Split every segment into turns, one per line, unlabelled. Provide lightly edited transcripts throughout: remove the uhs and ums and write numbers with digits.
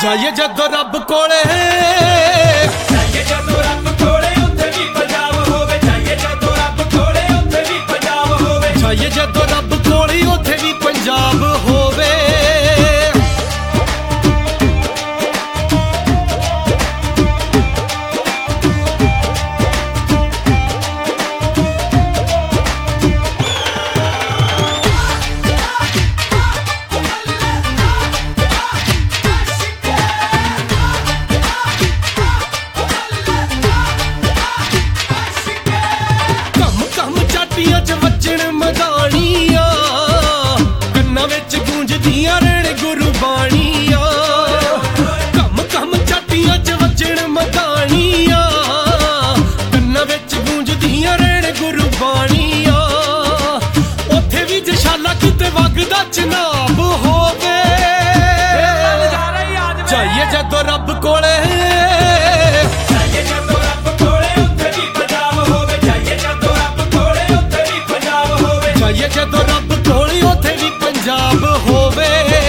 ਜਾਈਏ ਜਦੋਂ ਰੱਬ ਕੋਲੇ,
ਜਾਈਏ ਜਦੋਂ ਰੱਬ ਕੋਲੇ ਉੱਥੇ ਵੀ ਪੰਜਾਬ ਹੋਵੇ। ਜਾਈਏ ਜਦੋਂ ਰੱਬ ਕੋਲੇ ਉੱਥੇ ਵੀ ਪੰਜਾਬ ਹੋਵੇ।
ਜਾਈਏ ਜਦੋਂ ਰੱਬ ਕੋਲੇ ਉੱਥੇ ਵੀ ਪੰਜਾਬ ਹੋਵੇ। ਚ ਵੱਜਣ ਮਦਾਨੀਆਂ, ਕੰਨਾਂ ਵਿੱਚ ਗੂੰਜਦੀਆਂ ਰਹਿਣ ਗੁਰਬਾਣੀਆਂ। ਕੰਮ ਕੰਮ ਚਾਟੀਆਂ ਚ ਵੱਜਣ ਮਦਾਨੀਆਂ, ਕੰਨਾਂ ਵਿੱਚ ਗੂੰਜਦੀਆਂ ਰਹਿਣ ਗੁਰਬਾਣੀਆਂ। ਉੱਥੇ ਵੀ ਜਸ਼ਾਲਾ ਕਿਤੇ ਵਗਦਾ ਚਨਾਬ ਹੋਵੇ। ਜਾਈਏ ਜਦੋਂ ਰੱਬ ਕੋਲੇ,
ਜਾਈਏ ਜਦੋਂ ਰੱਬ ਕੋਲੇ ਉੱਥੇ ਵੀ ਪੰਜਾਬ ਹੋਵੇ। ਜਾਈਏ ਜਦੋਂ ਰੱਬ ਕੋਲੇ ਉੱਥੇ ਵੀ ਪੰਜਾਬ ਹੋਵੇ।
ਜਾਈਏ ਜਦੋਂ ਰੱਬ ਕੋਲੇ ਉੱਥੇ ਵੀ ਪੰਜਾਬ ਹੋਵੇ।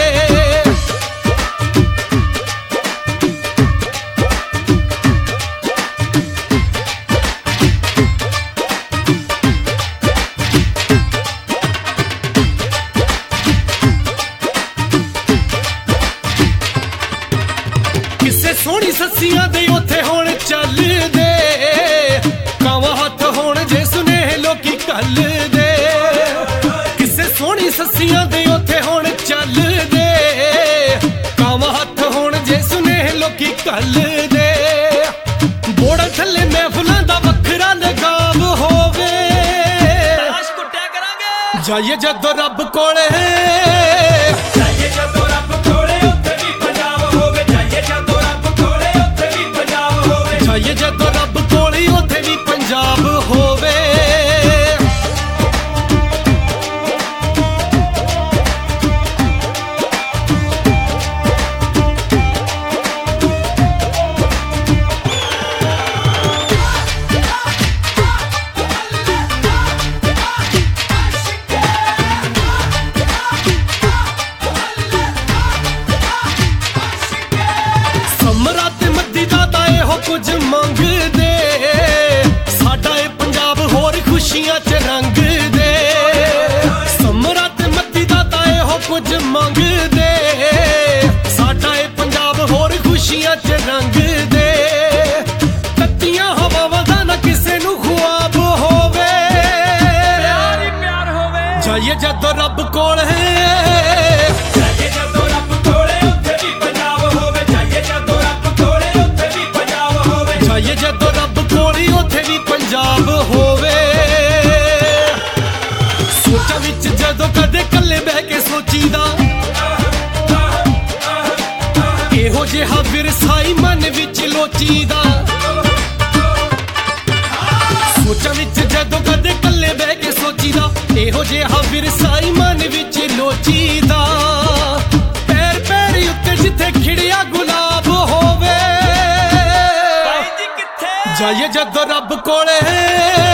ਕਿਸੇ ਸੋਹਣੀ ਸੱਸੀਆਂ ਦੇ ਉੱਥੇ ਹੁਣ ਚੱਲਦੇ, ਕਾਵਾਂ ਹੱਥ ਹੋਣ ਜੇ ਸੁਨੇਹ ਲੋਕੀ ਘੱਲਦੇ। ਕਿਸੇ ਸੋਹਣੀ ਸੱਸੀਆਂ ਦੇ ਉੱਥੇ ਹੁਣ ਚੱਲਦੇ, ਕਾਵਾਂ ਹੱਥ ਹੋਣ ਜੇ ਸੁਨੇਹ ਲੋਕੀ ਘੱਲਦੇ। ਬੋੜਾ ਥੱਲੇ ਮਹਿਫਲਾਂ ਦਾ ਵੱਖਰਾ ਲਗਾਵ ਹੋਵੇ।
ਤਾਸ਼ ਕੁੱਟਿਆ ਕਰਾਂਗੇ।
ਜਾਈਏ ਜਦੋਂ ਰੱਬ ਕੋਲੇ,
ਜਾਈਏ ਜਦੋਂ ਰੱਬ ਕੋਲੇ ਉੱਥੇ ਵੀ ਪੰਜਾਬ ਹੋਵੇ। ਜਾਈਏ ਜਦੋਂ ਰੱਬ ਕੋਲੇ ਉੱਥੇ ਵੀ ਪੰਜਾਬ ਹੋਵੇ।
ਜਾਈਏ ਜਦੋਂ ਰੱਬ ਕੋਲੇ ਉੱਥੇ ਵੀ ਪੰਜਾਬ ਹੋਵੇ। ਸਮਰਾ ਤੇ ਮੱਦੀ ਦਾ ਤਾਂ ਇਹੋ ਕੁਝ ਮੰਗਦੇ, ਸਾਡਾ ਇਹ ਪੰਜਾਬ ਹੋਰ ਖੁਸ਼ੀਆਂ ਚ ਰੰਗਦੇ। ਸਮਰਾ ਤੇ ਮੱਦੀ ਦਾ ਤਾਂ ਇਹੋ ਕੁਝ ਮੰਗਦੇ, ਸਾਡਾ ਇਹ ਪੰਜਾਬ ਹੋਰ ਖੁਸ਼ੀਆਂ ਚ ਰੰਗਦੇ। ਤੱਤੀਆਂ ਹਵਾਵਾਂ ਦਾ ਨਾ ਕਿਸੇ ਨੂੰ ਖੁਆਬ ਹੋਵੇ।
ਪਿਆਰ ਹੀ ਪਿਆਰ ਹੋਵੇ।
ਜਾਈਏ ਜਦੋਂ ਰੱਬ ਕੋਲੇ,
ਜਾਈਏ ਜਦੋਂ ਰੱਬ ਕੋਲੇ ਉੱਥੇ ਵੀ ਪੰਜਾਬ ਹੋਵੇ। ਜਾਈਏ ਜਦੋਂ ਰੱਬ ਕੋਲੇ ਉੱਥੇ ਵੀ ਪੰਜਾਬ ਹੋਵੇ।
ਜਾਈਏ ਜਦੋਂ ਰੱਬ ਕੋਲੇ ਉੱਥੇ ਵੀ ਪੰਜਾਬ ਹੋਵੇ। ਸੋਚਾਂ ਵਿੱਚ ਜਦੋਂ ਕਦੇ ਕੱਲੇ ਬਹਿ ਕੇ ਸੋਚੀਦਾ, ਇਹੋ ਜਿਹਾ ਵਿਰਸਾਈ ਮਨ ਵਿੱਚ ਲੋਚੀਦਾ। ਸੋਚਾਂ ਵਿੱਚ ਜਦੋਂ ਕਦੇ ਕੱਲੇ ਬਹਿ ਕੇ ਸੋਚੀਦਾ, ਇਹੋ ਜਿਹਾ ਵਿਰਸਾਈ ਮਨ ਵਿੱਚ ਲੋਚੀਦਾ। ਪੈਰ ਪੈਰ ਉੱਤੇ ਜਿੱਥੇ ਖਿੜਿਆ ਗੁਲਾਬ ਹੋਵੇ।
ਬਾਈ ਜੀ ਕਿੱਥੇ?
ਜਾਈਏ ਜਦੋਂ ਰੱਬ ਕੋਲੇ,